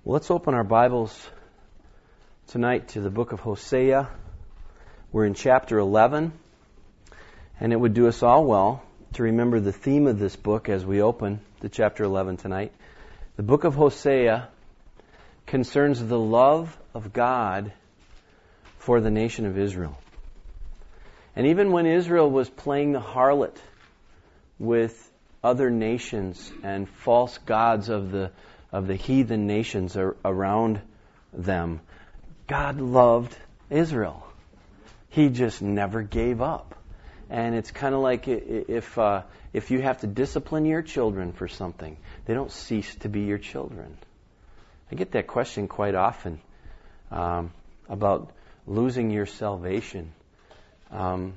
Well, let's open our Bibles tonight to the book of Hosea. We're in chapter 11, and it would do us all well to remember the theme of this book as we open to chapter 11 tonight. The book of Hosea concerns the love of God for the nation of Israel. And even when Israel was playing the harlot with other nations and false gods of the heathen nations around them, God loved Israel. He just never gave up. And it's kind of like if you have to discipline your children for something, they don't cease to be your children. I get that question quite often about losing your salvation. I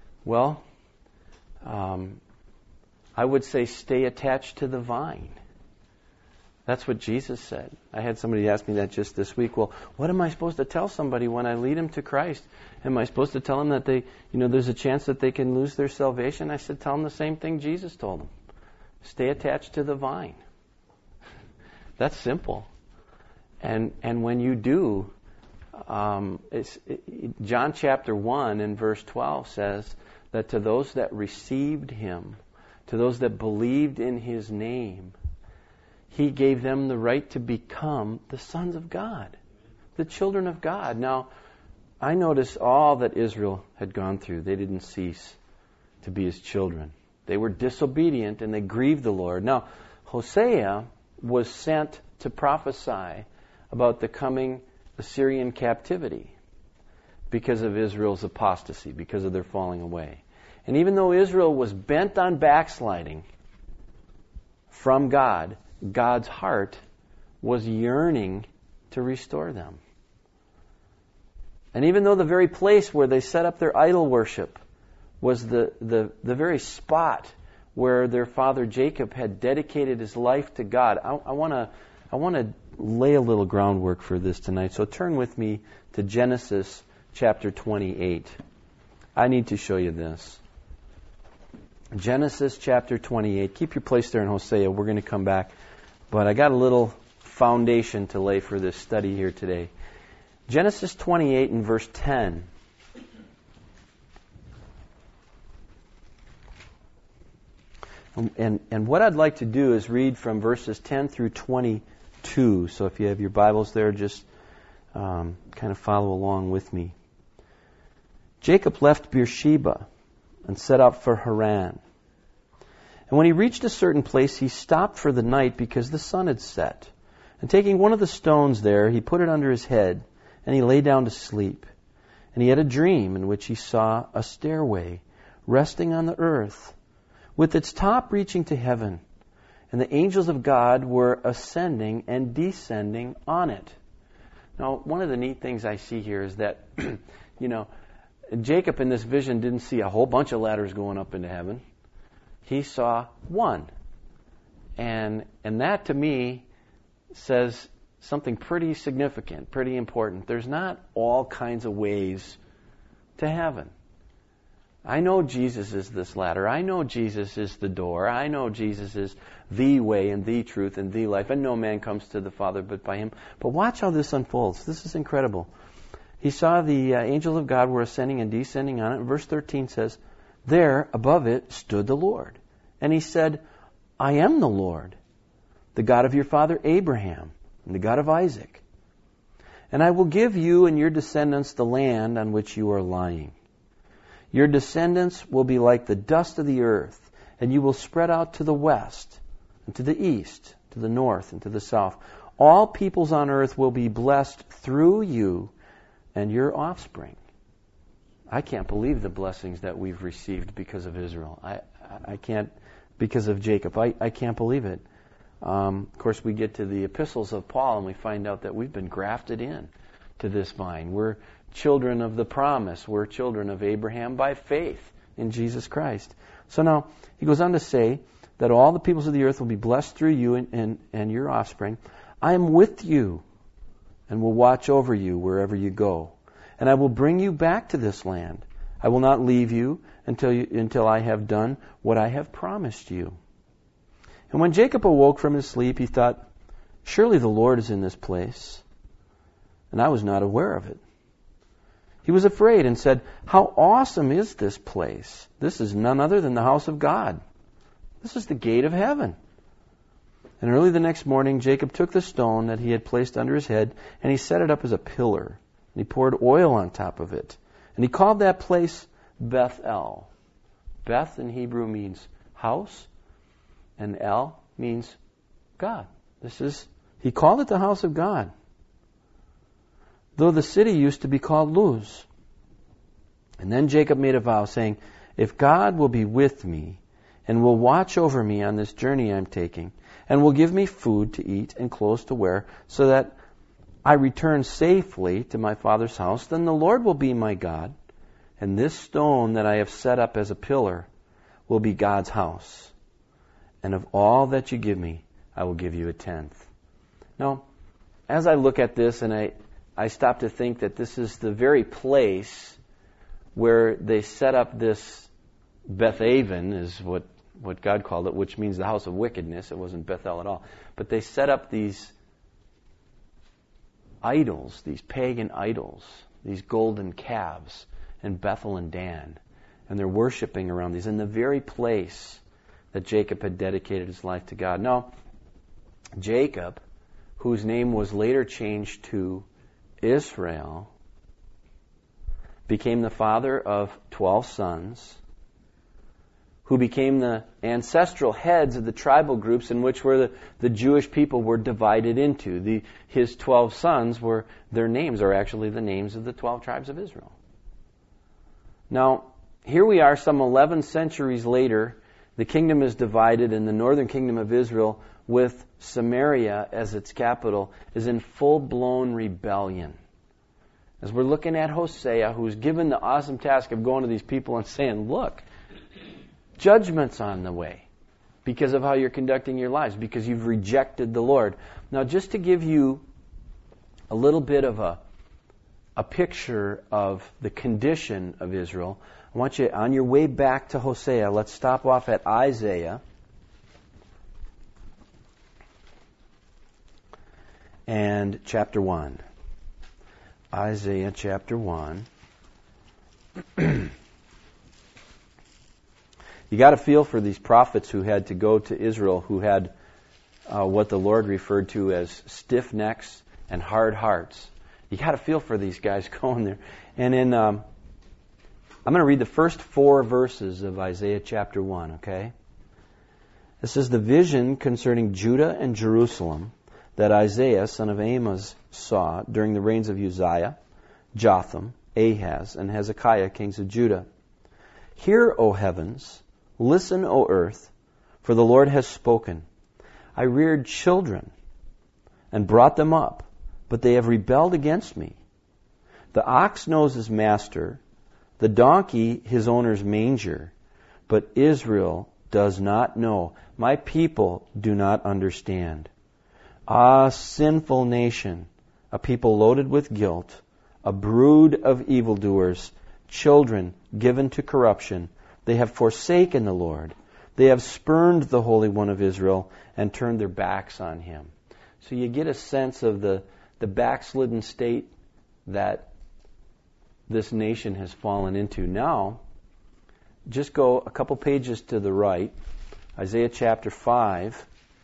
would say stay attached to the vine. That's what Jesus said. I had somebody ask me that just this week. Well, what am I supposed to tell somebody when I lead them to Christ? Am I supposed to tell them that there's a chance that they can lose their salvation? I said, tell them the same thing Jesus told them. Stay attached to the vine. That's simple. And when you do, John chapter 1 and verse 12 says that to those that received Him, to those that believed in His name, He gave them the right to become the sons of God, the children of God. Now, I notice all that Israel had gone through. They didn't cease to be His children. They were disobedient and they grieved the Lord. Now, Hosea was sent to prophesy about the coming Assyrian captivity because of Israel's apostasy, because of their falling away. And even though Israel was bent on backsliding from God, God's heart was yearning to restore them. And even though the very place where they set up their idol worship was the very spot where their father Jacob had dedicated his life to God, I want to lay a little groundwork for this tonight. So turn with me to Genesis chapter 28. I need to show you this. Genesis chapter 28. Keep your place there in Hosea. We're going to come back. But I got a little foundation to lay for this study here today. Genesis 28 and verse 10. And what I'd like to do is read from verses 10 through 22. So if you have your Bibles there, just kind of follow along with me. Jacob left Beersheba and set out for Haran. And when he reached a certain place, he stopped for the night because the sun had set. And taking one of the stones there, he put it under his head, and he lay down to sleep. And he had a dream in which he saw a stairway resting on the earth, with its top reaching to heaven. And the angels of God were ascending and descending on it. Now, one of the neat things I see here is that, Jacob in this vision didn't see a whole bunch of ladders going up into heaven. He saw one. And that to me says something pretty significant, pretty important. There's not all kinds of ways to heaven. I know Jesus is this ladder. I know Jesus is the door. I know Jesus is the way and the truth and the life. And no man comes to the Father but by Him. But watch how this unfolds. This is incredible. He saw the angels of God were ascending and descending on it. Verse 13 says, there, above it, stood the Lord. And He said, I am the Lord, the God of your father Abraham, and the God of Isaac. And I will give you and your descendants the land on which you are lying. Your descendants will be like the dust of the earth, and you will spread out to the west, and to the east, to the north, and to the south. All peoples on earth will be blessed through you and your offspring. I can't believe the blessings that we've received because of Israel. I can't, because of Jacob. I can't believe it. Of course, we get to the epistles of Paul and we find out that we've been grafted in to this vine. We're children of the promise. We're children of Abraham by faith in Jesus Christ. So now, he goes on to say that all the peoples of the earth will be blessed through you and your offspring. I am with you and will watch over you wherever you go. And I will bring you back to this land. I will not leave you until I have done what I have promised you. And when Jacob awoke from his sleep, he thought, Surely the Lord is in this place, and I was not aware of it. He was afraid and said, how awesome is this place? This is none other than the house of God. This is the gate of heaven. And early the next morning, Jacob took the stone that he had placed under his head, and he set it up as a pillar. And he poured oil on top of it. And he called that place Bethel. Beth in Hebrew means house, and El means God. He called it the house of God. Though the city used to be called Luz. And then Jacob made a vow, saying, if God will be with me, and will watch over me on this journey I'm taking, and will give me food to eat and clothes to wear, so that I return safely to my father's house, then the Lord will be my God, and this stone that I have set up as a pillar will be God's house. And of all that you give me, I will give you a tenth. Now, as I look at this, and I stop to think that this is the very place where they set up this Bethaven, is what God called it, which means the house of wickedness. It wasn't Bethel at all. But they set up these idols, these pagan idols, these golden calves in Bethel and Dan. And they're worshiping around these in the very place that Jacob had dedicated his life to God. Now, Jacob, whose name was later changed to Israel, became the father of 12 sons, who became the ancestral heads of the tribal groups in which the Jewish people were divided into. His 12 sons their names are actually the names of the 12 tribes of Israel. Now, here we are some 11 centuries later. The kingdom is divided, and the northern kingdom of Israel, with Samaria as its capital, is in full-blown rebellion. As we're looking at Hosea, who's given the awesome task of going to these people and saying, look, judgment's on the way because of how you're conducting your lives, because you've rejected the Lord. Now, just to give you a little bit of a picture of the condition of Israel, I want you, on your way back to Hosea, let's stop off at Isaiah. And chapter 1. Isaiah chapter 1. You got to feel for these prophets who had to go to Israel, who had what the Lord referred to as stiff necks and hard hearts. You got to feel for these guys going there. And I'm going to read the first 4 verses of Isaiah chapter 1, okay? This is the vision concerning Judah and Jerusalem that Isaiah, son of Amos, saw during the reigns of Uzziah, Jotham, Ahaz, and Hezekiah, kings of Judah. Hear, O heavens, listen, O earth, for the Lord has spoken. I reared children and brought them up, but they have rebelled against me. The ox knows his master, the donkey his owner's manger, but Israel does not know. My people do not understand. Ah, sinful nation, a people loaded with guilt, a brood of evildoers, children given to corruption. They have forsaken the Lord. They have spurned the Holy One of Israel and turned their backs on Him. So you get a sense of the backslidden state that this nation has fallen into. Now, just go a couple pages to the right, Isaiah chapter 5,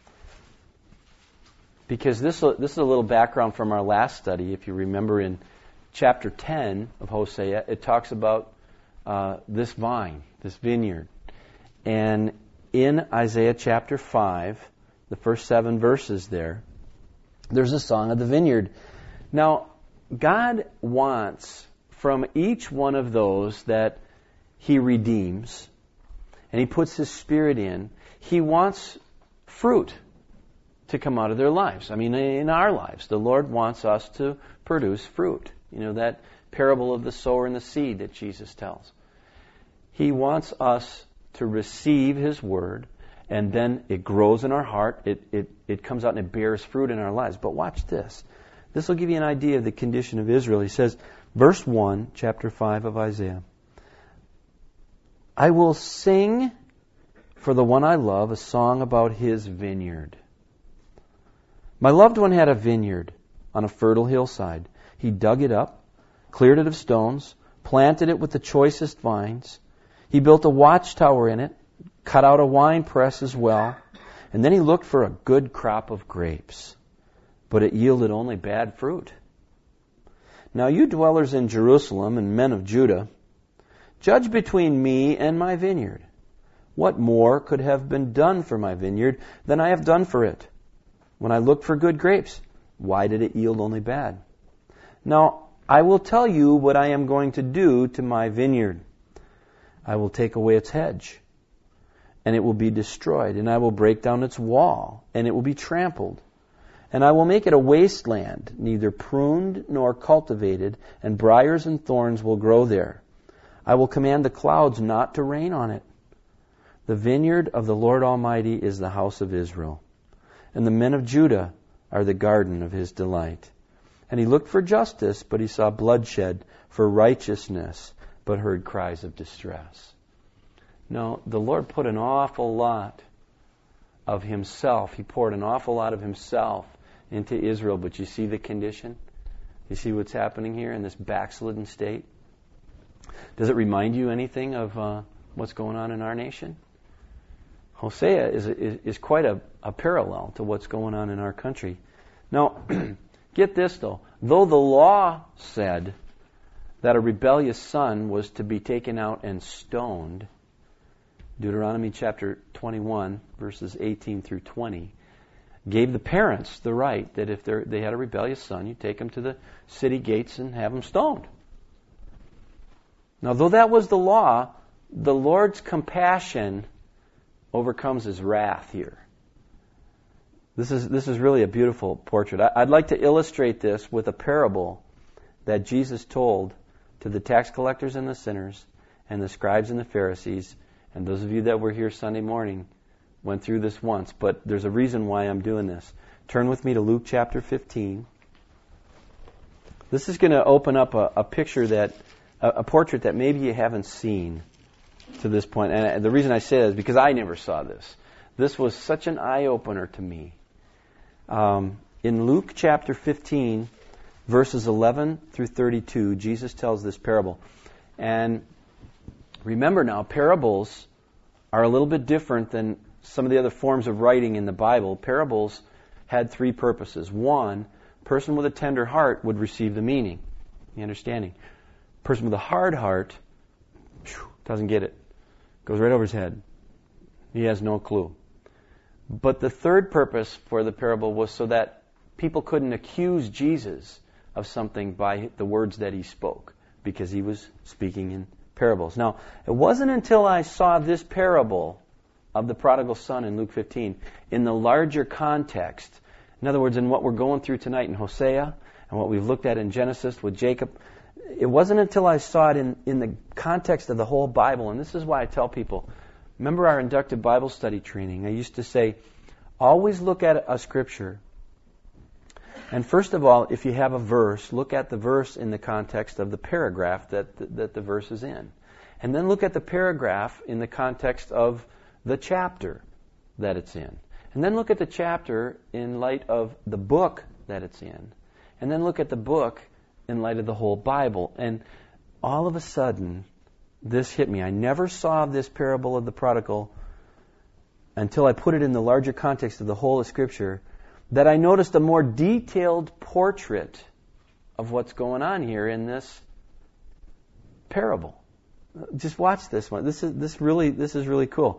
because this is a little background from our last study. If you remember in chapter 10 of Hosea, it talks about this vine, this vineyard. And in Isaiah chapter 5, the first 7 verses there's a song of the vineyard. Now, God wants from each one of those that He redeems and He puts His Spirit in, He wants fruit to come out of their lives. I mean, in our lives, the Lord wants us to produce fruit. You know, that parable of the sower and the seed that Jesus tells. He wants us to receive His Word, and then it grows in our heart, it comes out and it bears fruit in our lives. But watch this. This will give you an idea of the condition of Israel. He says, verse 1, chapter 5 of Isaiah, I will sing for the one I love a song about His vineyard. My loved one had a vineyard on a fertile hillside. He dug it up, cleared it of stones, planted it with the choicest vines. He built a watchtower in it, cut out a wine press as well, and then he looked for a good crop of grapes. But it yielded only bad fruit. Now you dwellers in Jerusalem and men of Judah, judge between me and my vineyard. What more could have been done for my vineyard than I have done for it? When I looked for good grapes, why did it yield only bad? Now I will tell you what I am going to do to my vineyard. I will take away its hedge, and it will be destroyed, and I will break down its wall, and it will be trampled. And I will make it a wasteland, neither pruned nor cultivated, and briars and thorns will grow there. I will command the clouds not to rain on it. The vineyard of the Lord Almighty is the house of Israel, and the men of Judah are the garden of his delight. And he looked for justice, but he saw bloodshed, for righteousness, but heard cries of distress. No, the Lord put an awful lot of himself. He poured an awful lot of himself into Israel, but you see the condition? You see what's happening here in this backslidden state? Does it remind you anything of what's going on in our nation? Hosea is quite a parallel to what's going on in our country. Now, get this though. Though the law said that a rebellious son was to be taken out and stoned, Deuteronomy chapter 21, verses 18 through 20, gave the parents the right that if they had a rebellious son, you take him to the city gates and have him stoned. Now, though that was the law, the Lord's compassion overcomes his wrath here. This is really a beautiful portrait. I'd like to illustrate this with a parable that Jesus told to the tax collectors and the sinners and the scribes and the Pharisees. And those of you that were here Sunday morning went through this once, but there's a reason why I'm doing this. Turn with me to Luke chapter 15. This is going to open up a picture a portrait that maybe you haven't seen to this point. And the reason I say that is because I never saw this. This was such an eye-opener to me. In Luke chapter 15, verses 11 through 32, Jesus tells this parable. And remember now, parables are a little bit different than some of the other forms of writing in the Bible. Parables had three purposes. One, a person with a tender heart would receive the meaning, the understanding. A person with a hard heart doesn't get it. Goes right over his head. He has no clue. But the third purpose for the parable was so that people couldn't accuse Jesus of something by the words that he spoke, because he was speaking in parables. Now, it wasn't until I saw this parable of the prodigal son in Luke 15 in the larger context, in other words, in what we're going through tonight in Hosea and what we've looked at in Genesis with Jacob, it wasn't until I saw it in the context of the whole Bible. And this is why I tell people, remember our inductive Bible study training? I used to say, always look at a scripture. And first of all, if you have a verse, look at the verse in the context of the paragraph that the verse is in. And then look at the paragraph in the context of the chapter that it's in. And then look at the chapter in light of the book that it's in. And then look at the book in light of the whole Bible. And all of a sudden, this hit me. I never saw this parable of the prodigal until I put it in the larger context of the whole of Scripture, that I noticed a more detailed portrait of what's going on here in this parable. Just watch this one. This is really cool.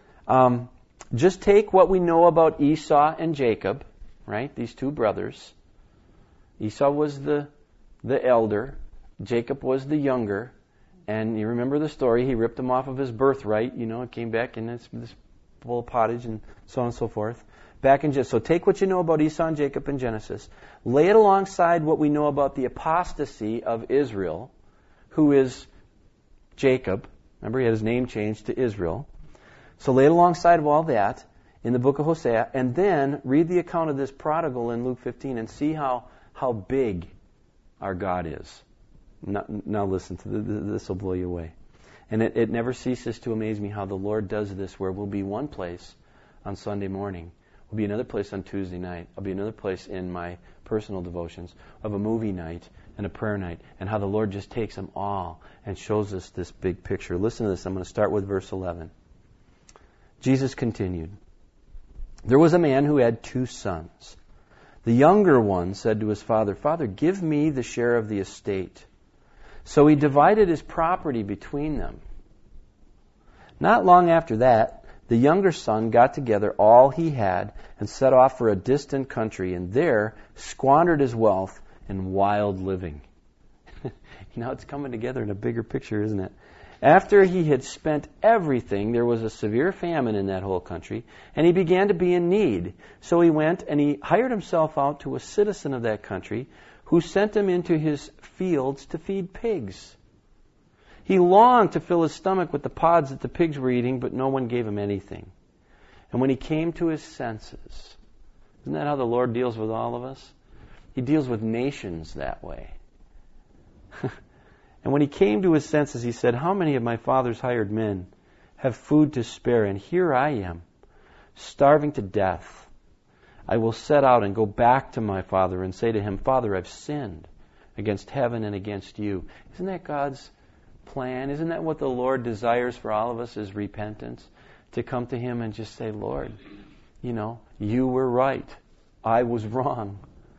Just take what we know about Esau and Jacob, right? These two brothers. Esau was the elder. Jacob was the younger. And you remember the story. He ripped him off of his birthright. It came back in this bowl of pottage and so on and so forth. So take what you know about Esau and Jacob in Genesis. Lay it alongside what we know about the apostasy of Israel, who is Jacob. Remember, he had his name changed to Israel. So lay it alongside of all that in the book of Hosea, and then read the account of this prodigal in Luke 15 and see how big our God is. Now listen to this will blow you away. And it never ceases to amaze me how the Lord does this, where we'll be one place on Sunday morning, I'll be another place on Tuesday night. I'll be another place in my personal devotions of a movie night and a prayer night, and how the Lord just takes them all and shows us this big picture. Listen to this. I'm going to start with verse 11. Jesus continued, "There was a man who had 2 sons. The younger one said to his father, 'Father, give me the share of the estate.' So he divided his property between them. Not long after that, the younger son got together all he had and set off for a distant country, and there squandered his wealth in wild living." Now it's coming together in a bigger picture, isn't it? "After he had spent everything, there was a severe famine in that whole country, and he began to be in need. So he went and he hired himself out to a citizen of that country, who sent him into his fields to feed pigs. He longed to fill his stomach with the pods that the pigs were eating, but no one gave him anything. And when he came to his senses," isn't that how the Lord deals with all of us? He deals with nations that way. "And when he came to his senses, he said, 'How many of my father's hired men have food to spare? And here I am, starving to death. I will set out and go back to my father and say to him, Father, I've sinned against heaven and against you.'" Isn't that God's plan? Isn't that what the Lord desires for all of us, is repentance? To come to Him and just say, Lord, you were right. I was wrong.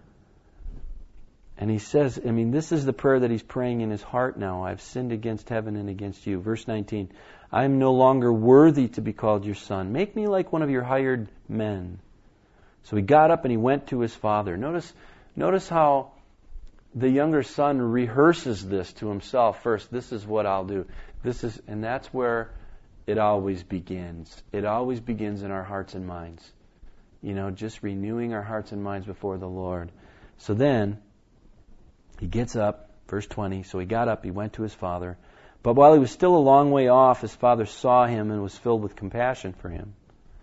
And He says, this is the prayer that He's praying in His heart now. "I've sinned against heaven and against you." Verse 19, "I am no longer worthy to be called your son. Make me like one of your hired men." So he got up and he went to his father. Notice how the younger son rehearses this to himself first. This is what I'll do. And that's where it always begins. It always begins in our hearts and minds. Just renewing our hearts and minds before the Lord. So then, he gets up, verse 20, so he got up, he went to his father. But while he was still a long way off, his father saw him and was filled with compassion for him.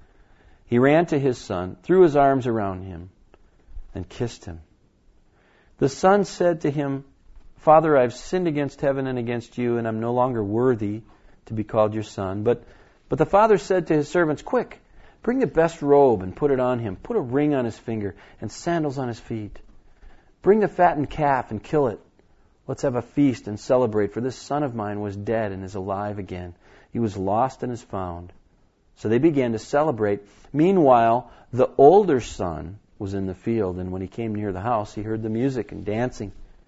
He ran to his son, threw his arms around him, and kissed him. The son said to him, "Father, I've sinned against heaven and against you, and I'm no longer worthy to be called your son." But the father said to his servants, "Quick, bring the best robe and put it on him. Put a ring on his finger and sandals on his feet. Bring the fattened calf and kill it. Let's have a feast and celebrate, for this son of mine was dead and is alive again. He was lost and is found." So they began to celebrate. Meanwhile, the older son was in the field, and when he came near the house, he heard the music and dancing.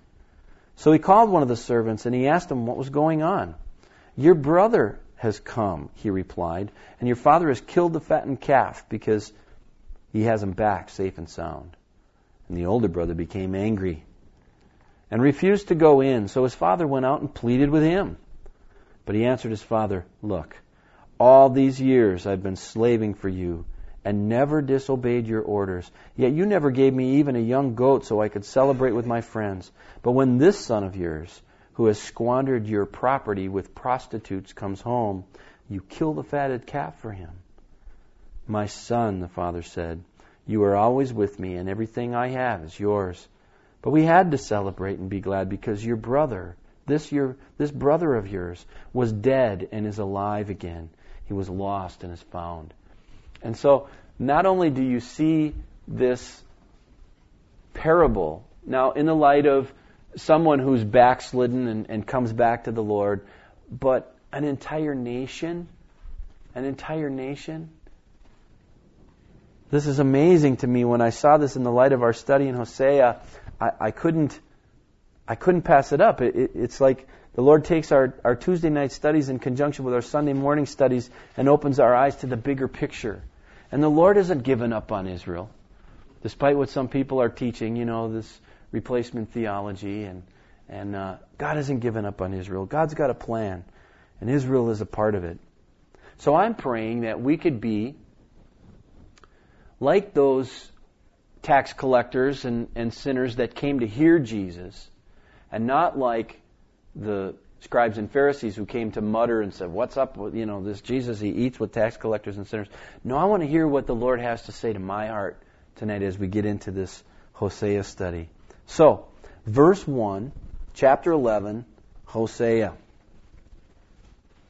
So he called one of the servants, and he asked him what was going on. "Your brother has come," he replied, "and your father has killed the fattened calf because he has him back safe and sound." And the older brother became angry and refused to go in. So his father went out and pleaded with him. But he answered his father, "Look, all these years I've been slaving for you and never disobeyed your orders. Yet you never gave me even a young goat so I could celebrate with my friends. But when this son of yours, who has squandered your property with prostitutes, comes home, you kill the fatted calf for him." "My son," the father said, "you are always with me, and everything I have is yours. But we had to celebrate and be glad because your brother, this brother of yours, was dead and is alive again. He was lost and is found." And so, not only do you see this parable, now in the light of someone who's backslidden and comes back to the Lord, but an entire nation. This is amazing to me. When I saw this in the light of our study in Hosea, I couldn't pass it up. It's like the Lord takes our Tuesday night studies in conjunction with our Sunday morning studies and opens our eyes to the bigger picture. And the Lord hasn't given up on Israel, despite what some people are teaching, this replacement theology. And God hasn't given up on Israel. God's got a plan, and Israel is a part of it. So I'm praying that we could be like those tax collectors and sinners that came to hear Jesus, and not like the scribes and Pharisees who came to mutter and said, "What's up with, this Jesus, he eats with tax collectors and sinners." No, I want to hear what the Lord has to say to my heart tonight as we get into this Hosea study. So, verse 1, chapter 11, Hosea.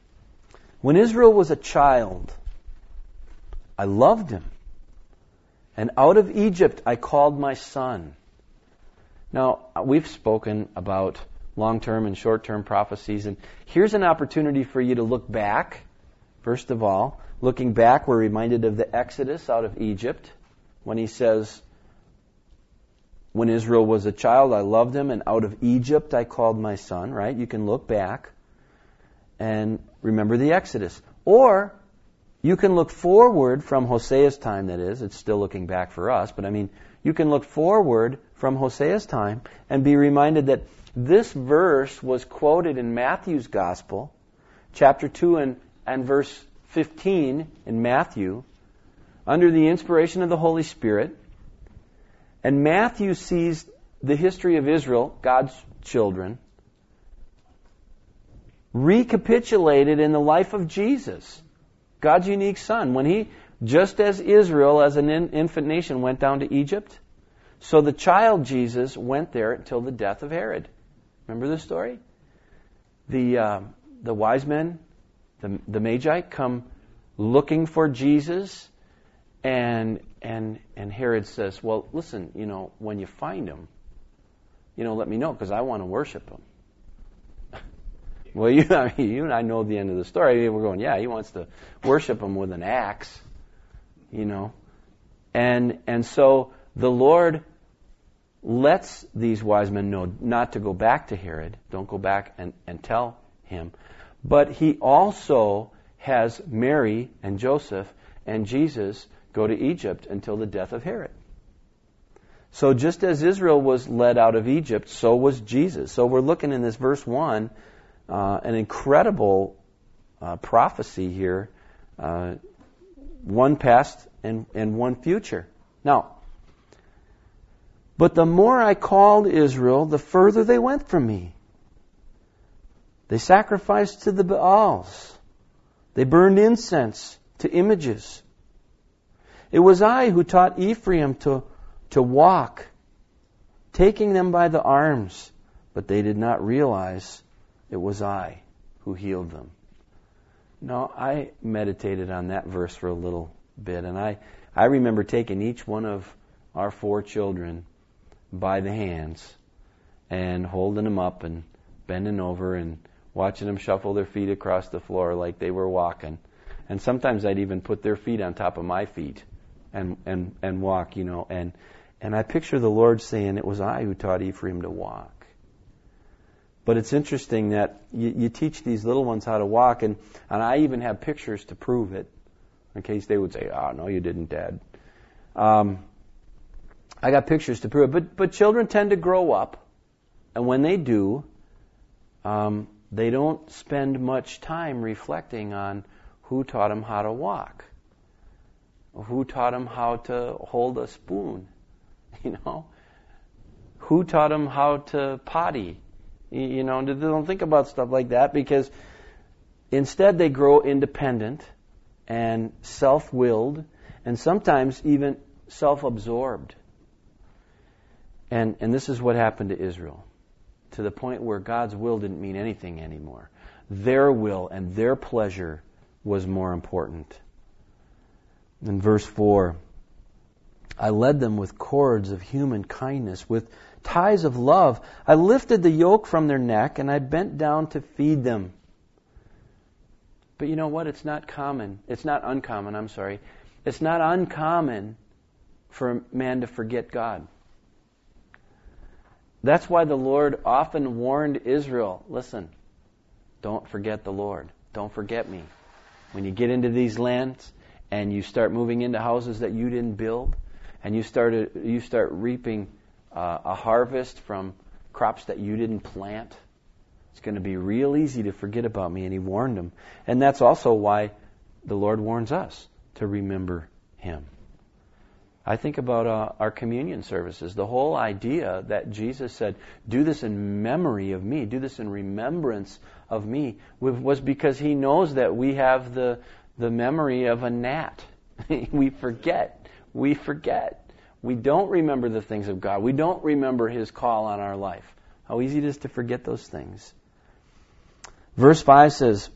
"When Israel was a child, I loved him, And out of Egypt I called my son. Now, we've spoken about long-term and short-term prophecies, and here's an opportunity for you to look back. First of all, looking back, we're reminded of the Exodus out of Egypt, when he says, when Israel was a child, I loved him, and out of Egypt I called my son, right? You can look back and remember the Exodus. Or you can look forward from Hosea's time, that is. It's still looking back for us, but I mean, you can look forward from Hosea's time and be reminded that this verse was quoted in Matthew's Gospel, chapter 2 and verse 15 in Matthew, under the inspiration of the Holy Spirit. And Matthew sees the history of Israel, God's children, recapitulated in the life of Jesus, God's unique son. When he, just as Israel as an infant nation went down to Egypt, so the child Jesus went there until the death of Herod. Remember the story? The wise men, the Magi, come looking for Jesus, and Herod says, well, listen, when you find him, let me know, because I want to worship him. Well, you and I know the end of the story. We're going, yeah, he wants to worship him with an axe, And so the Lord lets these wise men know not to go back to Herod. Don't go back and tell him. But he also has Mary and Joseph and Jesus go to Egypt until the death of Herod. So just as Israel was led out of Egypt, so was Jesus. So we're looking in this verse 1, an incredible prophecy here, one past and one future. Now, but the more I called Israel, the further they went from me. They sacrificed to the Baals. They burned incense to images. It was I who taught Ephraim to walk, taking them by the arms, but they did not realize it was I who healed them. Now, I meditated on that verse for a little bit, and I remember taking each one of our 4 children by the hands and holding them up and bending over and watching them shuffle their feet across the floor like they were walking. And sometimes I'd even put their feet on top of my feet and walk, and I picture the Lord saying, it was I who taught Ephraim to walk. But it's interesting that you teach these little ones how to walk, and I even have pictures to prove it, in case they would say, no, you didn't, Dad. I got pictures to prove it. But children tend to grow up, and when they do, they don't spend much time reflecting on who taught them how to walk, who taught them how to hold a spoon, who taught them how to potty. They don't think about stuff like that, because instead they grow independent and self-willed and sometimes even self-absorbed. And this is what happened to Israel, to the point where God's will didn't mean anything anymore. Their will and their pleasure was more important. In verse 4, I led them with cords of human kindness, with ties of love. I lifted the yoke from their neck, and I bent down to feed them. But you know what? It's not uncommon. It's not uncommon for man to forget God. That's why the Lord often warned Israel, listen, don't forget the Lord. Don't forget me. When you get into these lands and you start moving into houses that you didn't build, and you start reaping a harvest from crops that you didn't plant, it's going to be real easy to forget about me. And he warned them. And that's also why the Lord warns us to remember him. I think about our communion services. The whole idea that Jesus said, do this in memory of me, do this in remembrance of me, was because he knows that we have the memory of a gnat. We forget. We don't remember the things of God. We don't remember his call on our life. How easy it is to forget those things. Verse 5 says,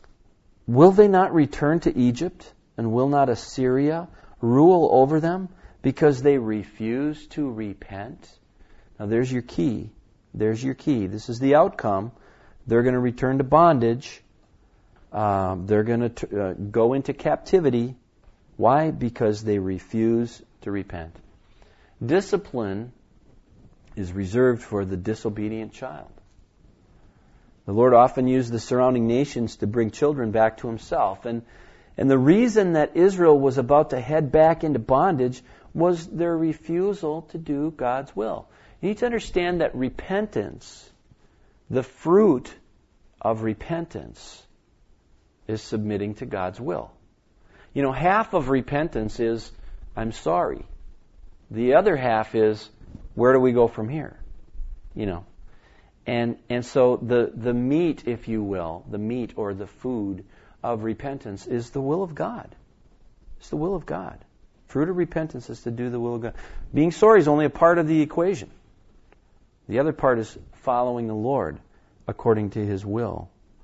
will they not return to Egypt, and will not Assyria rule over them? Because they refuse to repent. Now there's your key. There's your key. This is the outcome. They're going to return to bondage. They're going to go into captivity. Why? Because they refuse to repent. Discipline is reserved for the disobedient child. The Lord often used the surrounding nations to bring children back to Himself. And the reason that Israel was about to head back into bondage was their refusal to do God's will. You need to understand that repentance, the fruit of repentance, is submitting to God's will. You know, half of repentance is, I'm sorry. The other half is, where do we go from here? You know. And so the meat, if you will, the meat or the food of repentance is the will of God. It's the will of God. Fruit of repentance is to do the will of God. Being sorry is only a part of the equation. The other part is following the Lord according to His will.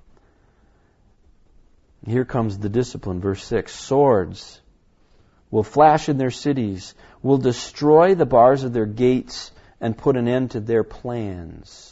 Here comes the discipline, verse 6. Swords will flash in their cities, will destroy the bars of their gates, and put an end to their plans.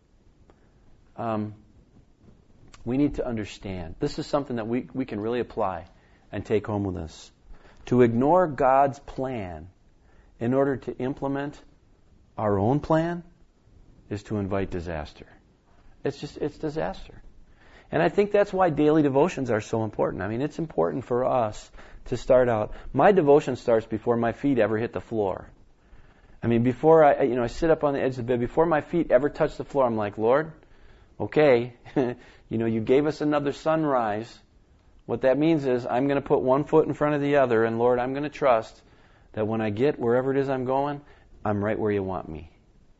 We need to understand. This is something that we can really apply and take home with us. To ignore God's plan in order to implement our own plan is to invite disaster. It's disaster. And I think that's why daily devotions are so important. I mean, it's important for us to start out. My devotion starts before my feet ever hit the floor. I mean, before I sit up on the edge of the bed, before my feet ever touch the floor, I'm like, Lord, okay, you gave us another sunrise. What that means is I'm going to put one foot in front of the other, and Lord, I'm going to trust that when I get wherever it is I'm going, I'm right where you want me.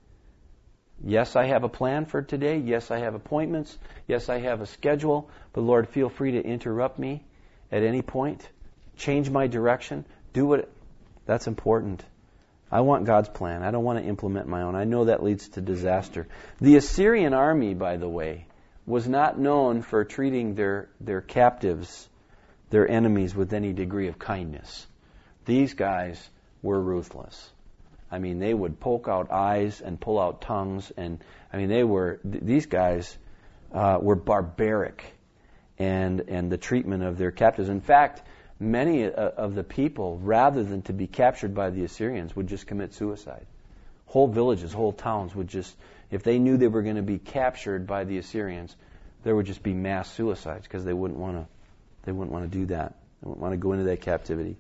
Yes, I have a plan for today. Yes, I have appointments. Yes, I have a schedule. But Lord, feel free to interrupt me at any point. Change my direction. That's important. I want God's plan. I don't want to implement my own. I know that leads to disaster. The Assyrian army, by the way, was not known for treating their captives, their enemies, with any degree of kindness. These guys were ruthless. I mean, they would poke out eyes and pull out tongues, and I mean, these guys were barbaric, and the treatment of their captives. In fact, many of the people, rather than to be captured by the Assyrians, would just commit suicide. Whole villages, whole towns would just, if they knew they were going to be captured by the Assyrians, there would just be mass suicides because they wouldn't want to do that. They wouldn't want to go into that captivity.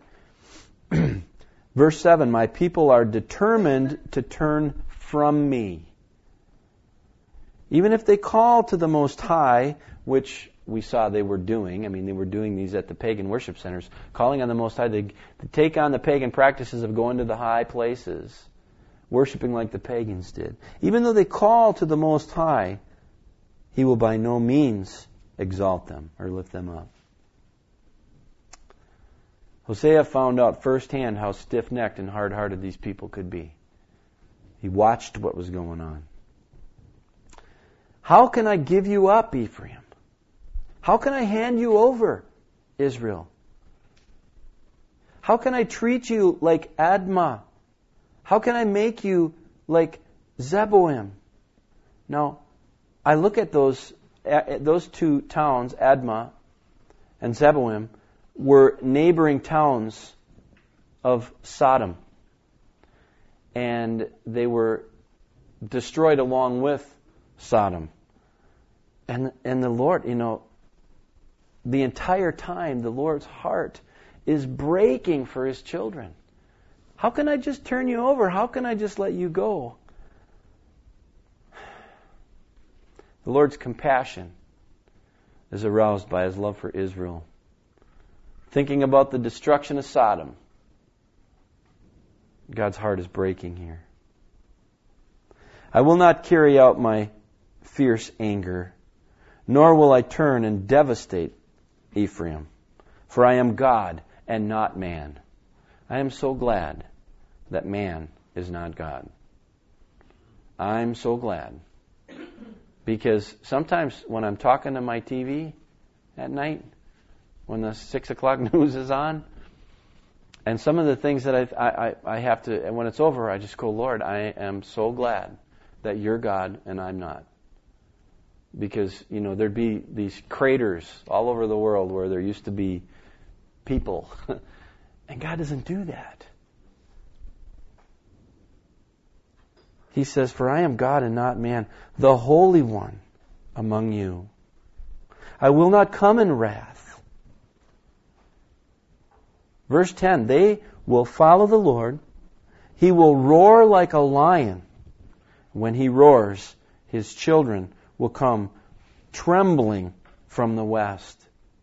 Verse 7, my people are determined to turn from me. Even if they call to the Most High, which we saw they were doing. I mean, they were doing these at the pagan worship centers, calling on the Most High. They take on the pagan practices of going to the high places, worshiping like the pagans did. Even though they call to the Most High, He will by no means exalt them or lift them up. Hosea found out firsthand how stiff-necked and hard-hearted these people could be. He watched what was going on. How can I give you up, Ephraim? How can I hand you over, Israel? How can I treat you like Admah? How can I make you like Zeboim? Now, I look at those two towns, Admah and Zeboim, were neighboring towns of Sodom. And they were destroyed along with Sodom. And the Lord, the entire time, the Lord's heart is breaking for His children. How can I just turn you over? How can I just let you go? The Lord's compassion is aroused by His love for Israel. Thinking about the destruction of Sodom, God's heart is breaking here. I will not carry out my fierce anger, nor will I turn and devastate Ephraim, for I am God and not man. I am so glad that man is not God. I'm so glad. Because sometimes when I'm talking to my TV at night, when the 6 o'clock news is on, And some of the things that I have to, and when it's over, I just go, Lord, I am so glad that you're God and I'm not. Because, there'd be these craters all over the world where there used to be people. And God doesn't do that. He says, for I am God and not man, the Holy One among you. I will not come in wrath. Verse 10, they will follow the Lord. He will roar like a lion. When he roars, his children will come trembling from the west.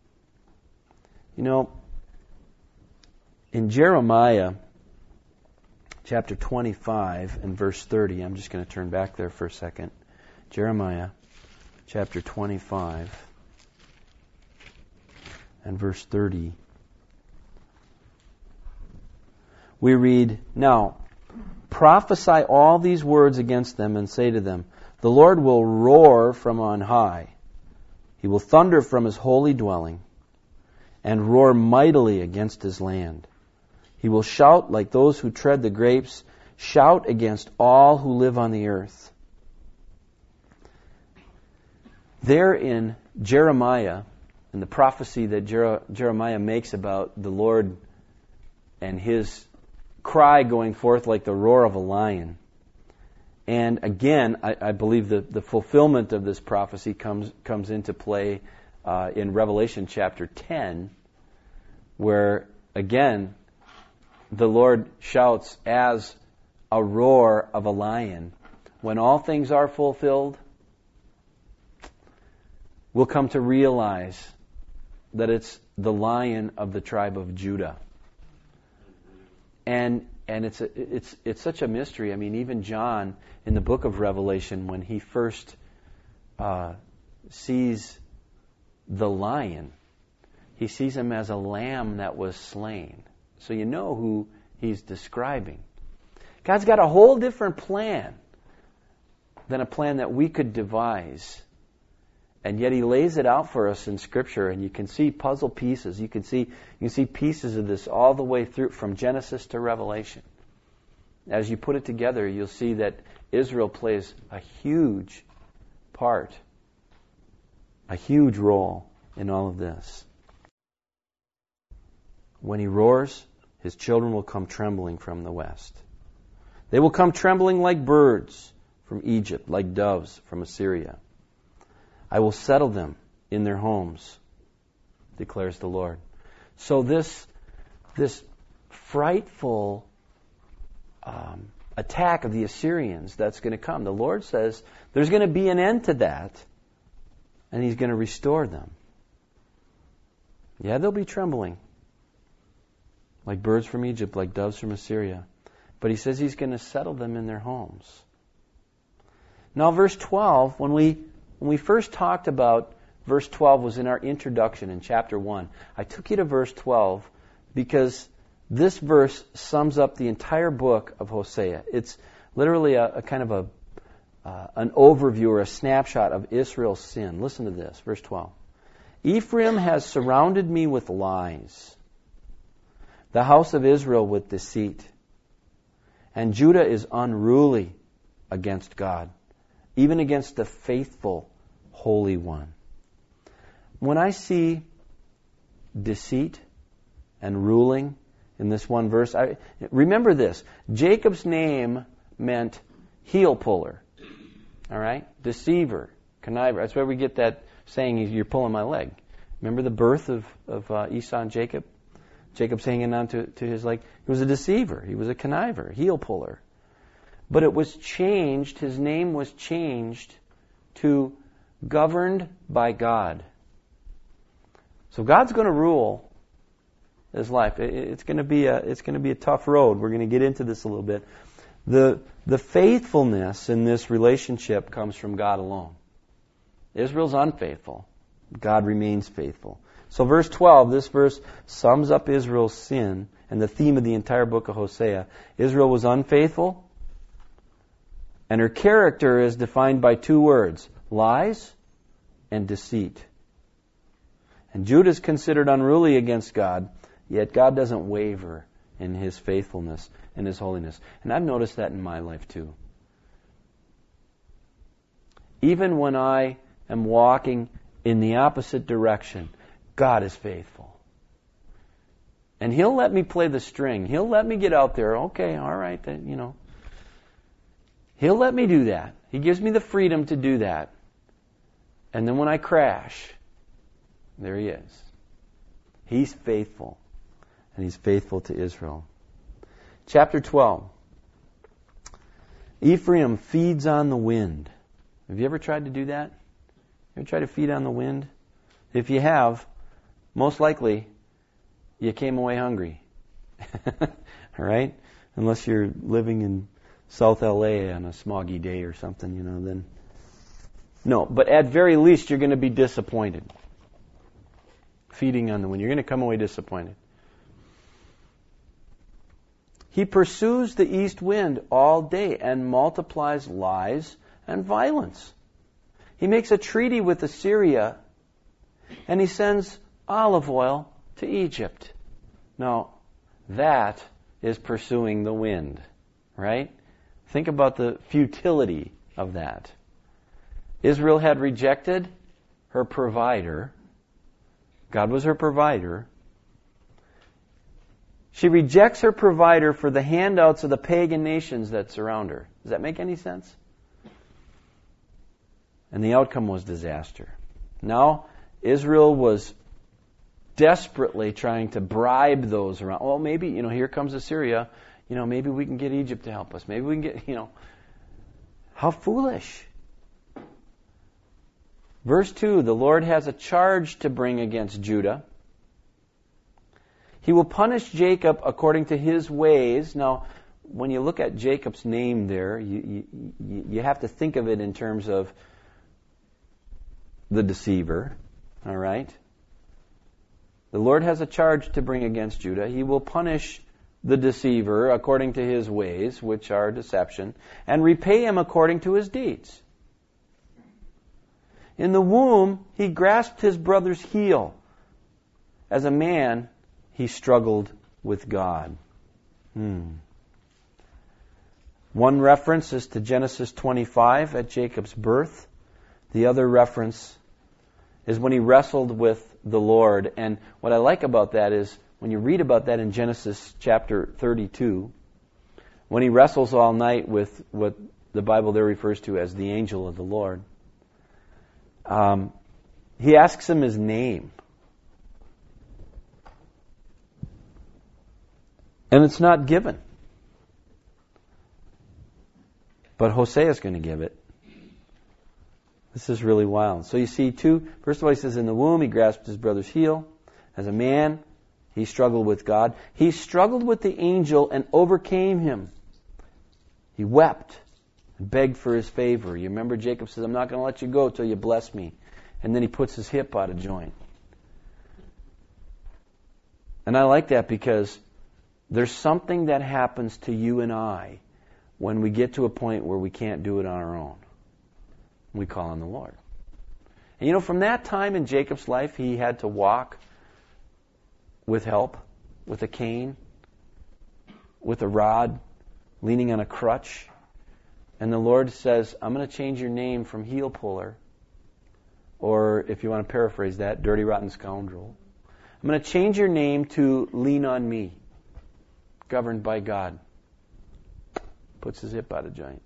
In Jeremiah chapter 25 and verse 30, I'm just going to turn back there for a second. Jeremiah chapter 25 and verse 30. We read, now, prophesy all these words against them and say to them, the Lord will roar from on high. He will thunder from his holy dwelling and roar mightily against his land. He will shout like those who tread the grapes, shout against all who live on the earth. There in Jeremiah, in the prophecy that Jeremiah makes about the Lord and his cry going forth like the roar of a lion. And again, I believe the fulfillment of this prophecy comes into play in Revelation chapter 10, where again, the Lord shouts as a roar of a lion. When all things are fulfilled, we'll come to realize that it's the Lion of the tribe of Judah. And it's such a mystery. I mean, even John in the book of Revelation, when he first sees the lion, he sees him as a lamb that was slain. So you know who he's describing. God's got a whole different plan than a plan that we could devise. And yet he lays it out for us in Scripture, and you can see puzzle pieces. You can see pieces of this all the way through from Genesis to Revelation. As you put it together, you'll see that Israel plays a huge part, a huge role in all of this. When he roars, his children will come trembling from the west. They will come trembling like birds from Egypt, like doves from Assyria. I will settle them in their homes, declares the Lord. So this frightful attack of the Assyrians that's going to come, the Lord says there's going to be an end to that, and he's going to restore them. Yeah, they'll be trembling, like birds from Egypt, like doves from Assyria. But he says he's going to settle them in their homes. Now, verse 12, when we first talked about, verse 12 was in our introduction in chapter 1. I took you to verse 12 because this verse sums up the entire book of Hosea. It's literally a kind of an overview or a snapshot of Israel's sin. Listen to this, verse 12. Ephraim has surrounded me with lies, the house of Israel with deceit, and Judah is unruly against God, even against the faithful Holy One. When I see deceit and ruling in this one verse, remember this. Jacob's name meant heel puller. All right? Deceiver, conniver. That's where we get that saying, you're pulling my leg. Remember the birth of Esau and Jacob? Jacob's hanging on to his leg. He was a deceiver. He was a conniver, heel puller. But it was changed, his name was changed to governed by God. So God's going to rule his life. It's going to be a tough road. We're going to get into this a little bit. The faithfulness in this relationship comes from God alone. Israel's unfaithful. God remains faithful. So verse 12, this verse sums up Israel's sin and the theme of the entire book of Hosea. Israel was unfaithful, and her character is defined by two words, lies and deceit. And Judah is considered unruly against God, yet God doesn't waver in His faithfulness and His holiness. And I've noticed that in my life too. Even when I am walking in the opposite direction, God is faithful. And He'll let me play the string. He'll let me get out there. Okay, all right, then, He'll let me do that. He gives me the freedom to do that. And then when I crash, there He is. He's faithful. And He's faithful to Israel. Chapter 12. Ephraim feeds on the wind. Have you ever tried to do that? Ever tried to feed on the wind? If you have, most likely you came away hungry. All right? Unless you're living in South LA on a smoggy day or something, then. No, but at very least you're going to be disappointed. Feeding on the wind. You're going to come away disappointed. He pursues the east wind all day and multiplies lies and violence. He makes a treaty with Assyria and he sends olive oil to Egypt. Now, that is pursuing the wind, right? Think about the futility of that. Israel had rejected her provider. God was her provider. She rejects her provider for the handouts of the pagan nations that surround her. Does that make any sense? And the outcome was disaster. Now, Israel was desperately trying to bribe those around. Well, maybe, here comes Assyria. Maybe we can get Egypt to help us. Maybe we can get, How foolish. Verse 2, the Lord has a charge to bring against Judah. He will punish Jacob according to his ways. Now, when you look at Jacob's name there, you have to think of it in terms of the deceiver. All right? The Lord has a charge to bring against Judah. He will punish the deceiver according to his ways, which are deception, and repay him according to his deeds. In the womb, he grasped his brother's heel. As a man, he struggled with God. One reference is to Genesis 25 at Jacob's birth. The other reference is when he wrestled with the Lord. And what I like about that is when you read about that in Genesis chapter 32, when he wrestles all night with what the Bible there refers to as the angel of the Lord, he asks him his name. And it's not given. But Hosea is going to give it. This is really wild. So you see first of all he says in the womb he grasped his brother's heel. As a man, he struggled with God. He struggled with the angel and overcame him. He wept and begged for his favor. You remember Jacob says, I'm not going to let you go till you bless me. And then he puts his hip out of joint. And I like that because there's something that happens to you and I when we get to a point where we can't do it on our own. We call on the Lord. And from that time in Jacob's life, he had to walk with help, with a cane, with a rod, leaning on a crutch. And the Lord says, I'm going to change your name from heel puller, or if you want to paraphrase that, dirty rotten scoundrel. I'm going to change your name to lean on me, governed by God. Puts his hip out of joint.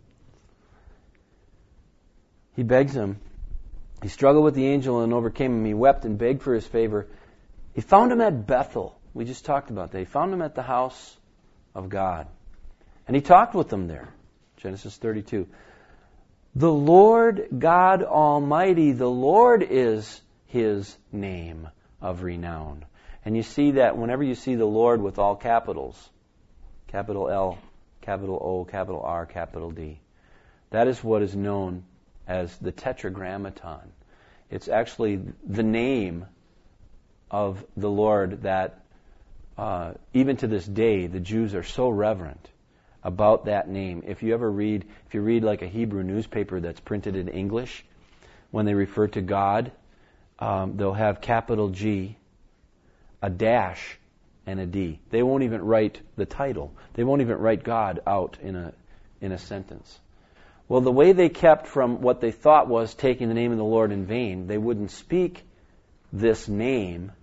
He begs him. He struggled with the angel and overcame him. He wept and begged for his favor. He found him at Bethel. We just talked about that. He found him at the house of God. And he talked with them there. Genesis 32. The Lord God Almighty, the Lord is his name of renown. And you see that whenever you see the Lord with all capitals, capital L, capital O, capital R, capital D, that is what is known as the Tetragrammaton. It's actually the name of the Lord that even to this day the Jews are so reverent about that name. If you read like a Hebrew newspaper that's printed in English, when they refer to God, they'll have capital G, a dash, and a D. They won't even write the title. They won't even write God out in a sentence. Well, the way they kept from what they thought was taking the name of the Lord in vain, they wouldn't speak this name.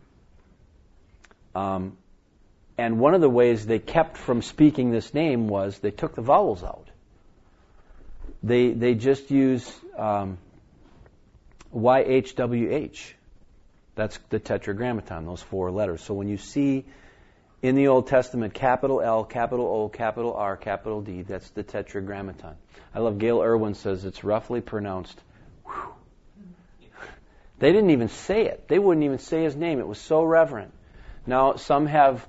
And one of the ways they kept from speaking this name was they took the vowels out. They just use YHWH. That's the Tetragrammaton, those 4 letters. So when you see in the Old Testament capital L, capital O, capital R, capital D, that's the Tetragrammaton. I love Gail Irwin says it's roughly pronounced. Whew. They didn't even say it. They wouldn't even say his name. It was so reverent. Now, some have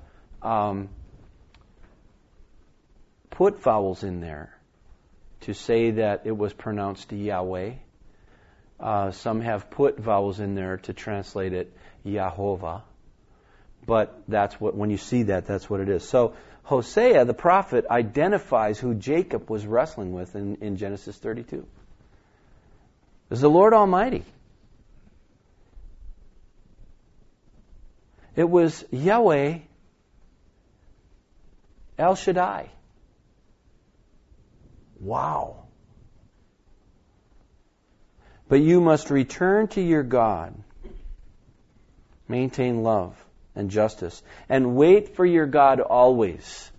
put vowels in there to say that it was pronounced Yahweh. Some have put vowels in there to translate it Yahovah. But that's what, when you see that, that's what it is. So Hosea, the prophet, identifies who Jacob was wrestling with in Genesis 32. It was the Lord Almighty. It was Yahweh El Shaddai. Wow. But you must return to your God, maintain love and justice, and wait for your God always.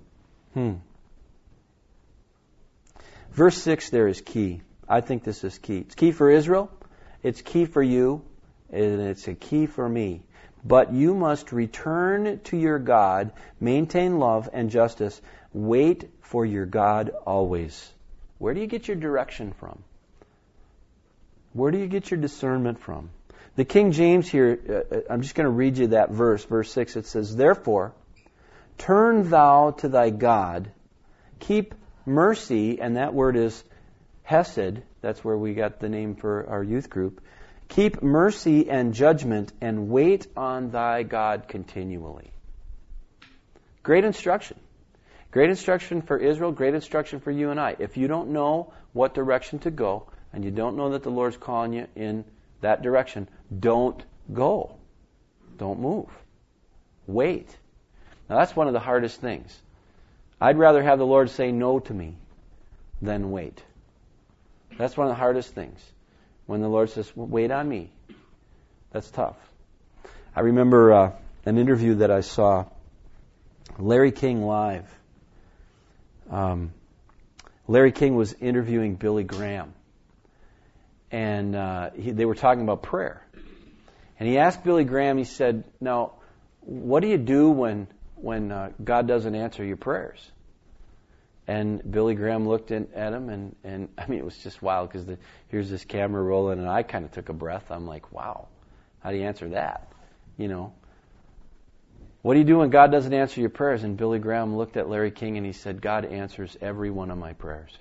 Verse 6 there is key. I think this is key. It's key for Israel, it's key for you, and it's a key for me. But you must return to your God, maintain love and justice, wait for your God always. Where do you get your direction from? Where do you get your discernment from? The King James here, I'm just going to read you that verse 6. It says, "Therefore, turn thou to thy God, keep mercy," and that word is Hesed. That's where we got the name for our youth group. "Keep mercy and judgment, and wait on thy God continually." Great instruction. Great instruction for Israel, great instruction for you and I. If you don't know what direction to go, and you don't know that the Lord's calling you in that direction, don't go. Don't move. Wait. Now that's one of the hardest things. I'd rather have the Lord say no to me than wait. That's one of the hardest things. When the Lord says, wait on me. That's tough. I remember an interview that I saw, Larry King live. Larry King was interviewing Billy Graham. And they were talking about prayer. And he asked Billy Graham, he said, "Now, what do you do when God doesn't answer your prayers?" And Billy Graham looked at him, and I mean, it was just wild because here's this camera rolling, and I kind of took a breath. I'm like, wow, how do you answer that? You know, what do you do when God doesn't answer your prayers? And Billy Graham looked at Larry King, and he said, "God answers every one of my prayers."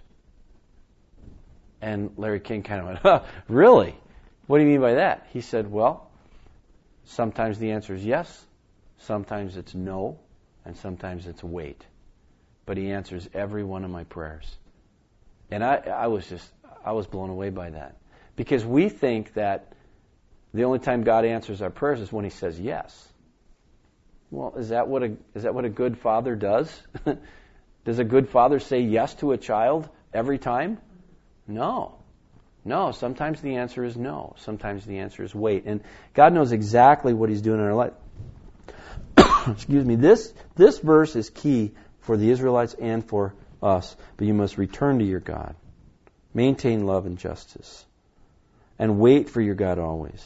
And Larry King kind of went, "Huh, really? What do you mean by that?" He said, "Well, sometimes the answer is yes, sometimes it's no, and sometimes it's wait. But he answers every one of my prayers." And I was blown away by that. Because we think that the only time God answers our prayers is when he says yes. Well, is that what a good father does? Does a good father say yes to a child every time? No. No, sometimes the answer is no. Sometimes the answer is wait. And God knows exactly what he's doing in our life. Excuse me. This verse is key for the Israelites and for us. But you must return to your God. Maintain love and justice. And wait for your God always.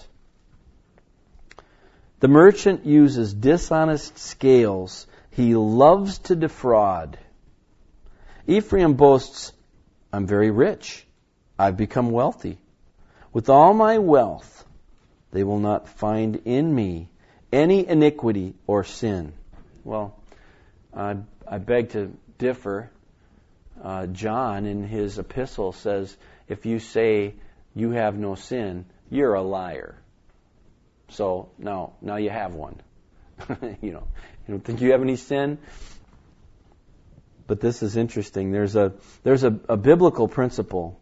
The merchant uses dishonest scales. He loves to defraud. Ephraim boasts, "I'm very rich. I've become wealthy. With all my wealth, they will not find in me any iniquity or sin." Well, I beg to differ. John, in his epistle, says, if you say you have no sin, you're a liar. So now you have one. You don't think you have any sin? But this is interesting. There's a biblical principle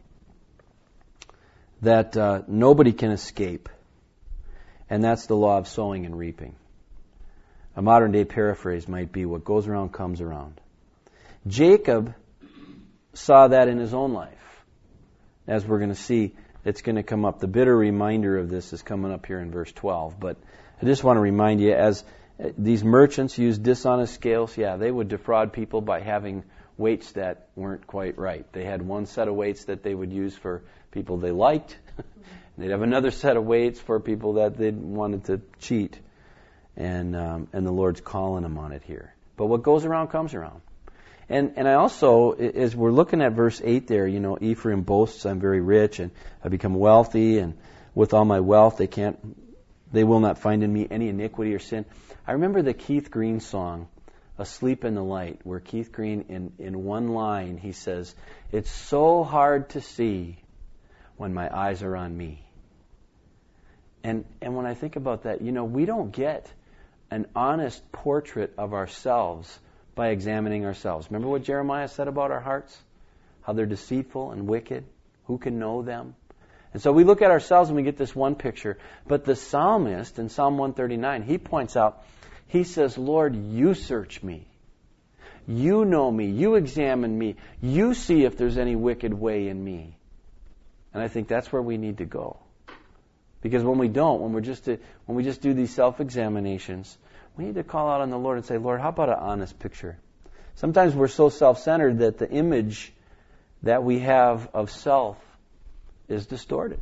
that nobody can escape, and that's the law of sowing and reaping. A modern day paraphrase might be, what goes around comes around. Jacob saw that in his own life. As we're going to see, it's going to come up. The bitter reminder of this is coming up here in verse 12. But I just want to remind you, as these merchants used dishonest scales, they would defraud people by having weights that weren't quite right. They had one set of weights that they would use for people they liked. They'd have another set of weights for people that they wanted to cheat. And the Lord's calling them on it here. But what goes around comes around. And I also, as we're looking at verse 8 there, Ephraim boasts, I'm very rich and I become wealthy, and with all my wealth they will not find in me any iniquity or sin. I remember the Keith Green song, Asleep in the Light, where Keith Green, in one line, he says, it's so hard to see when my eyes are on me. And when I think about that, we don't get an honest portrait of ourselves by examining ourselves. Remember what Jeremiah said about our hearts? How they're deceitful and wicked. Who can know them? And so we look at ourselves and we get this one picture. But the psalmist in Psalm 139, he points out, he says, Lord, you search me. You know me. You examine me. You see if there's any wicked way in me. And I think that's where we need to go. Because when we don't, when we just do these self-examinations, we need to call out on the Lord and say, Lord, how about an honest picture? Sometimes we're so self-centered that the image that we have of self is distorted.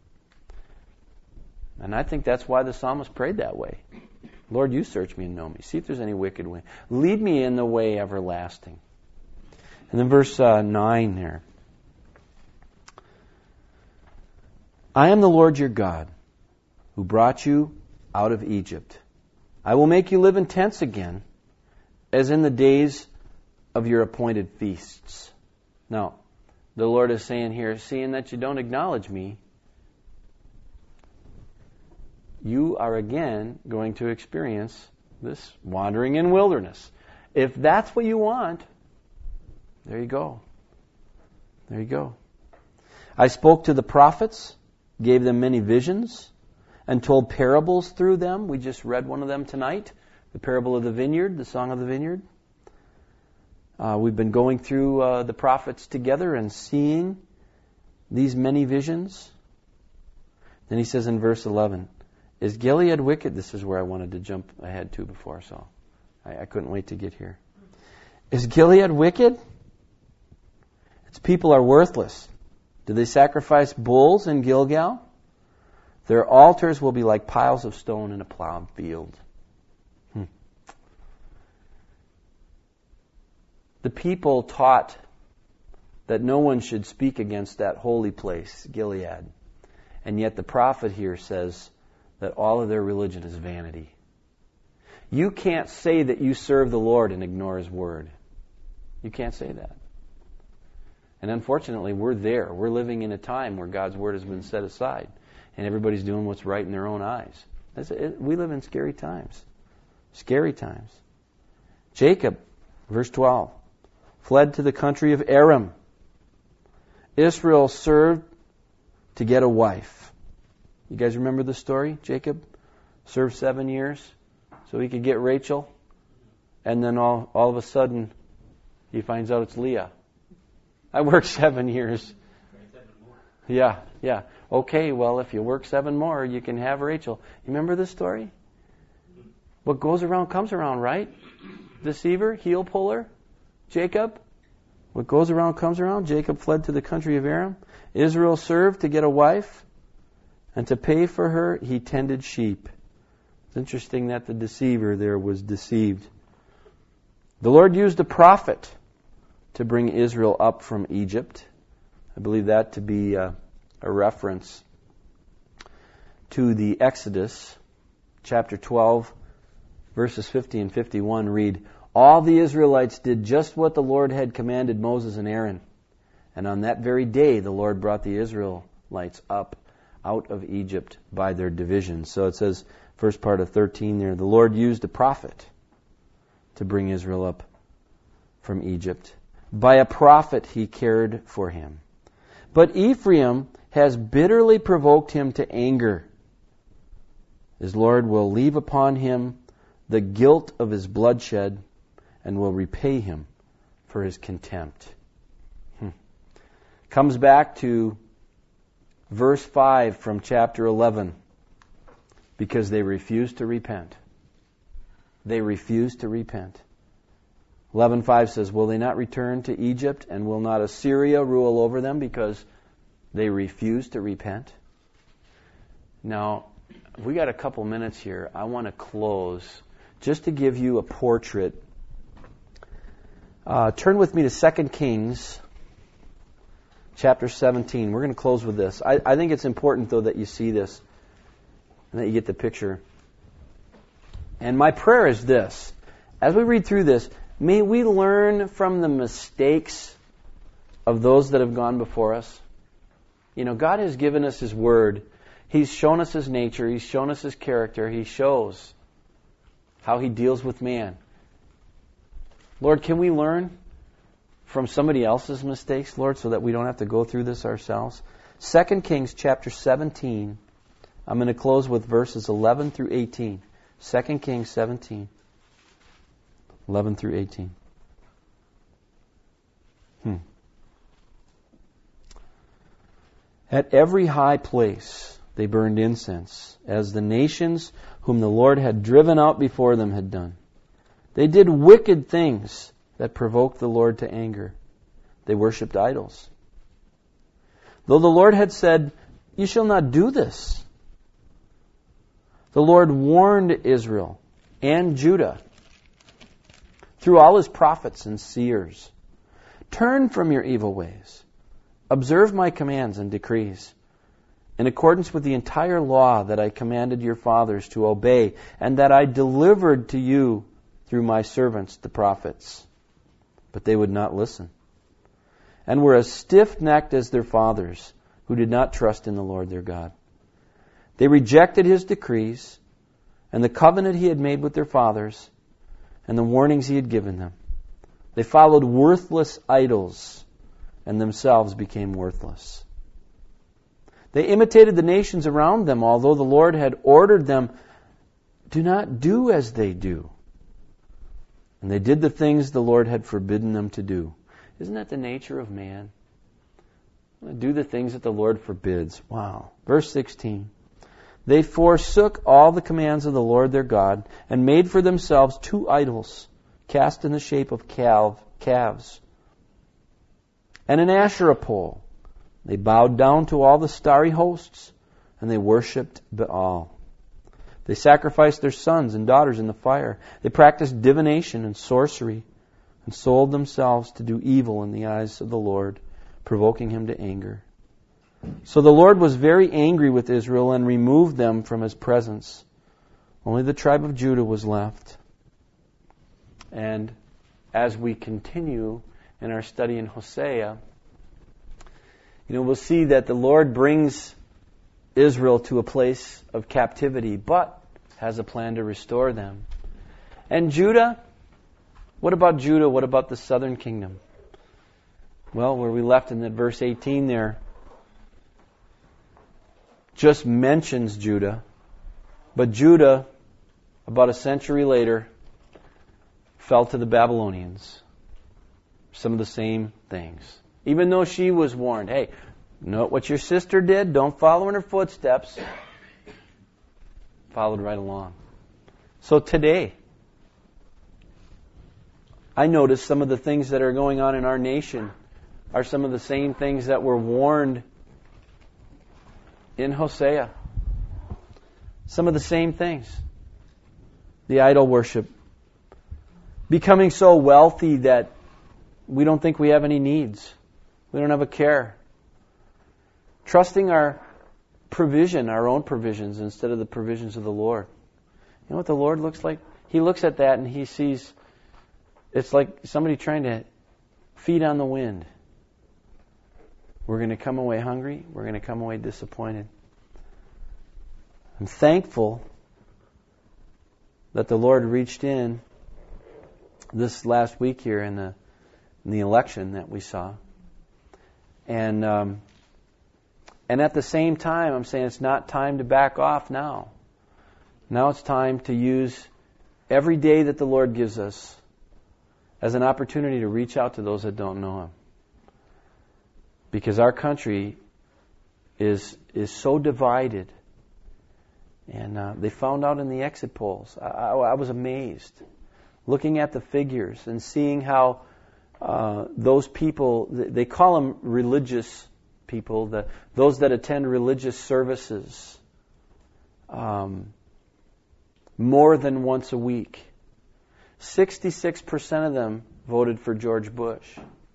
And I think that's why the psalmist prayed that way. Lord, you search me and know me. See if there's any wicked way. Lead me in the way everlasting. And then verse 9 there. I am the Lord your God, who brought you out of Egypt. I will make you live in tents again, as in the days of your appointed feasts. Now, the Lord is saying here, seeing that you don't acknowledge me, you are again going to experience this wandering in wilderness. If that's what you want, there you go. There you go. I spoke to the prophets, gave them many visions, and told parables through them. We just read one of them tonight, the parable of the vineyard, the song of the vineyard. We've been going through the prophets together and seeing these many visions. Then he says in verse 11, is Gilead wicked? This is where I wanted to jump ahead to before, so I couldn't wait to get here. Is Gilead wicked? Its people are worthless. Do they sacrifice bulls in Gilgal? Their altars will be like piles of stone in a plowed field. The people taught that no one should speak against that holy place, Gilead. And yet the prophet here says that all of their religion is vanity. You can't say that you serve the Lord and ignore His Word. You can't say that. And unfortunately, we're there. We're living in a time where God's Word has been set aside. And everybody's doing what's right in their own eyes. We live in scary times. Scary times. Jacob, verse 12, fled to the country of Aram. Israel served to get a wife. You guys remember the story? Jacob served 7 years so he could get Rachel. And then all of a sudden, he finds out it's Leah. I worked 7 years. Yeah. Okay, well, if you work 7 more, you can have Rachel. You remember this story? What goes around comes around, right? Deceiver, heel puller, Jacob. What goes around comes around. Jacob fled to the country of Aram. Israel served to get a wife, and to pay for her, he tended sheep. It's interesting that the deceiver there was deceived. The Lord used a prophet to bring Israel up from Egypt. I believe that to be a reference to the Exodus, chapter 12, verses 50 and 51 read, all the Israelites did just what the Lord had commanded Moses and Aaron. And on that very day, the Lord brought the Israelites up out of Egypt by their divisions. So it says, first part of 13 there, the Lord used a prophet to bring Israel up from Egypt. By a prophet he cared for him. But Ephraim has bitterly provoked him to anger. His Lord will leave upon him the guilt of his bloodshed and will repay him for his contempt. Comes back to verse 5 from chapter 11. Because they refused to repent. They refused to repent. 11:5 says, will they not return to Egypt, and will not Assyria rule over them because they refuse to repent? Now, we got a couple minutes here. I want to close just to give you a portrait. Turn with me to 2 Kings chapter 17. We're going to close with this. I think it's important, though, that you see this and that you get the picture. And my prayer is this. As we read through this, may we learn from the mistakes of those that have gone before us. You know, God has given us His Word. He's shown us His nature. He's shown us His character. He shows how He deals with man. Lord, can we learn from somebody else's mistakes, Lord, so that we don't have to go through this ourselves? 2 Kings chapter 17. I'm going to close with verses 11 through 18. 2 Kings 17. 11 through 18. At every high place they burned incense, as the nations whom the Lord had driven out before them had done. They did wicked things that provoked the Lord to anger. They worshipped idols. Though the Lord had said, you shall not do this, the Lord warned Israel and Judah through all His prophets and seers. Turn from your evil ways. Observe my commands and decrees, in accordance with the entire law that I commanded your fathers to obey, and that I delivered to you through my servants, the prophets. But they would not listen, and were as stiff-necked as their fathers, who did not trust in the Lord their God. They rejected His decrees, and the covenant He had made with their fathers, and the warnings He had given them. They followed worthless idols, and themselves became worthless. They imitated the nations around them, although the Lord had ordered them, do not do as they do. And they did the things the Lord had forbidden them to do. Isn't that the nature of man? Do the things that the Lord forbids. Wow. Verse 16. They forsook all the commands of the Lord their God, and made for themselves 2 idols, cast in the shape of calves, and an Asherah pole. They bowed down to all the starry hosts, and they worshipped Baal. They sacrificed their sons and daughters in the fire. They practiced divination and sorcery, and sold themselves to do evil in the eyes of the Lord, provoking Him to anger. So the Lord was very angry with Israel and removed them from His presence. Only the tribe of Judah was left. And as we continue in our study in Hosea, we'll see that the Lord brings Israel to a place of captivity, but has a plan to restore them. And Judah, what about Judah? What about the southern kingdom? Well, where we left in that verse 18 there, just mentions Judah, but Judah, about a century later, fell to the Babylonians. Some of the same things. Even though she was warned, hey, note what your sister did, don't follow in her footsteps. Followed right along. So today, I notice some of the things that are going on in our nation are some of the same things that were warned in Hosea. Some of the same things. The idol worship. Becoming so wealthy that we don't think we have any needs. We don't have a care. Trusting our provision, our own provisions, instead of the provisions of the Lord. You know what the Lord looks like? He looks at that and He sees, it's like somebody trying to feed on the wind. We're going to come away hungry. We're going to come away disappointed. I'm thankful that the Lord reached in this last week here in the election that we saw. And at the same time, I'm saying it's not time to back off now. Now it's time to use every day that the Lord gives us as an opportunity to reach out to those that don't know Him. Because our country is so divided. And they found out in the exit polls. I was amazed looking at the figures and seeing how those people, they call them religious people, those that attend religious services more than once a week. 66% of them voted for George Bush.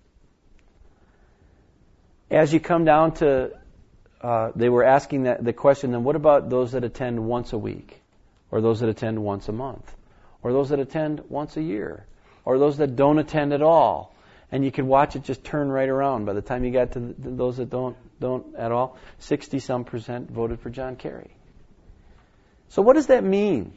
As you come down to, they were asking the question, then what about those that attend once a week? Or those that attend once a month? Or those that attend once a year? Or those that don't attend at all? And you could watch it just turn right around. By the time you got to those that don't at all, 60-some% voted for John Kerry. So what does that mean?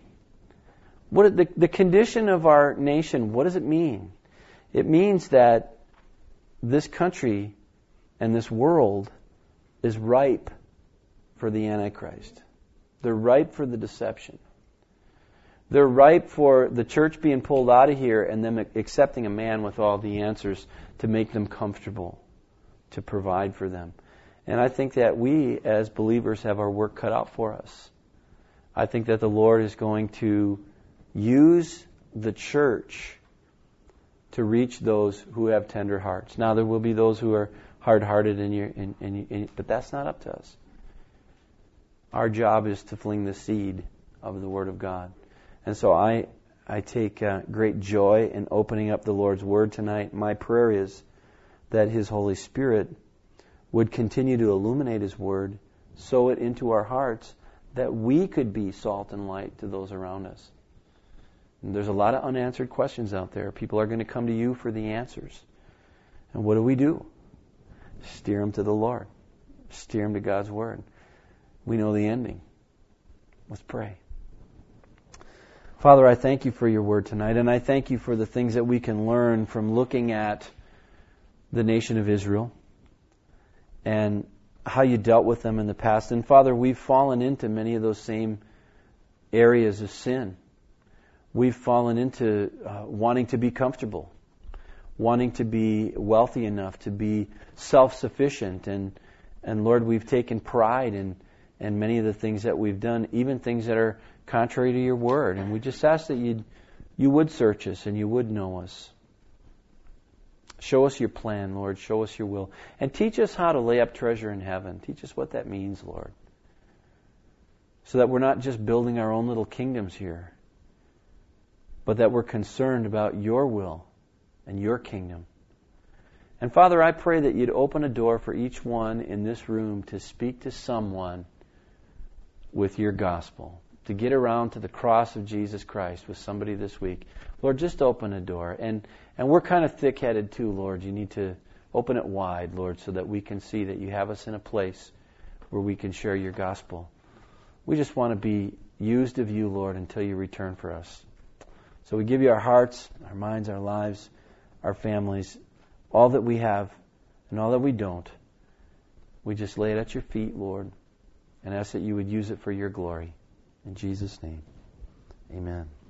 The condition of our nation, what does it mean? It means that this country and this world is ripe for the Antichrist. They're ripe for the deception. They're ripe for the church being pulled out of here and them accepting a man with all the answers to make them comfortable, to provide for them. And I think that we as believers have our work cut out for us. I think that the Lord is going to use the church to reach those who have tender hearts. Now there will be those who are hard-hearted, but that's not up to us. Our job is to fling the seed of the Word of God. And so I take great joy in opening up the Lord's Word tonight. My prayer is that His Holy Spirit would continue to illuminate His Word, sow it into our hearts, that we could be salt and light to those around us. And there's a lot of unanswered questions out there. People are going to come to you for the answers. And what do? Steer them to the Lord. Steer them to God's Word. We know the ending. Let's pray. Father, I thank You for Your Word tonight, and I thank You for the things that we can learn from looking at the nation of Israel and how You dealt with them in the past. And Father, we've fallen into many of those same areas of sin. We've fallen into wanting to be comfortable, wanting to be wealthy enough to be self-sufficient. And Lord, we've taken pride in many of the things that we've done, even things that are contrary to Your Word. And we just ask that You would search us and You would know us. Show us Your plan, Lord. Show us Your will. And teach us how to lay up treasure in heaven. Teach us what that means, Lord. So that we're not just building our own little kingdoms here, but that we're concerned about Your will and Your kingdom. And Father, I pray that You'd open a door for each one in this room to speak to someone with Your gospel, to get around to the cross of Jesus Christ with somebody this week. Lord, just open a door. And we're kind of thick-headed too, Lord. You need to open it wide, Lord, so that we can see that You have us in a place where we can share Your gospel. We just want to be used of You, Lord, until You return for us. So we give You our hearts, our minds, our lives, our families, all that we have and all that we don't. We just lay it at Your feet, Lord, and ask that You would use it for Your glory. In Jesus' name, amen.